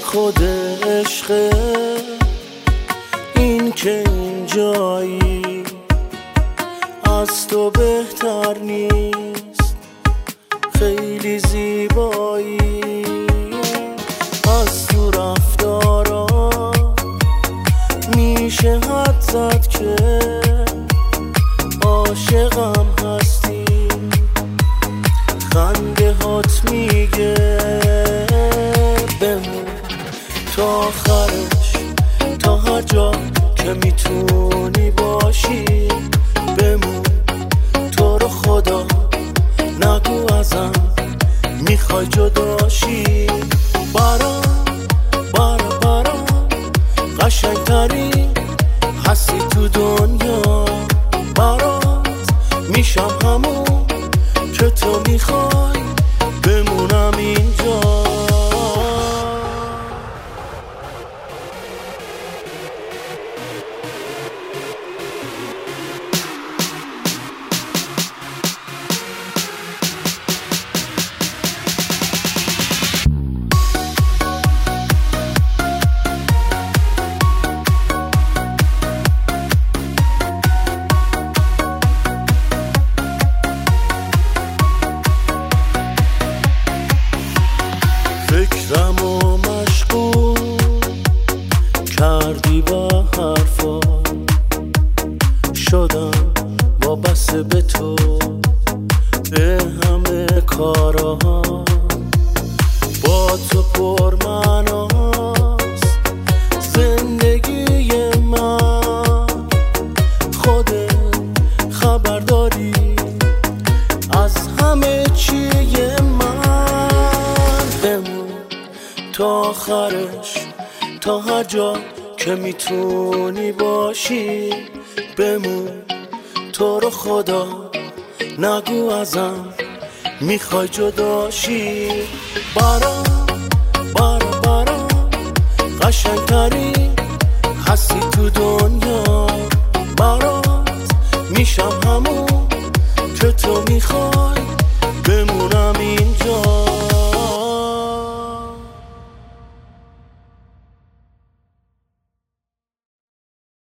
خود عشق این که اینجایی از تو بهتر نیست، خیلی زیبایی. از تو رفتارا میشه حد زد که عاشقم هستی. خنده هات میگه بمون تا آخرش، تا هر جا که میتونی باشی بمون. تو رو خدا نگو ازم میخوای جداشی. برام قشنگترین هستی تو دنیا. برات میشم همون که تو میخوای، بمونم اینجا. فکرمو مشغول کردی با حرفا، شدم وابسته به تو، به همه کارا با تو پرمعناست زندگی من. خودت خبر داری از همه چیه من. بمون تا آخرش، تا هر جا که میتونی باشی بمون. تو رو خدا نگو ازم میخوای جداشی. برام قشنگترین هستی تو دنیا. برات میشم همون که تو میخوای،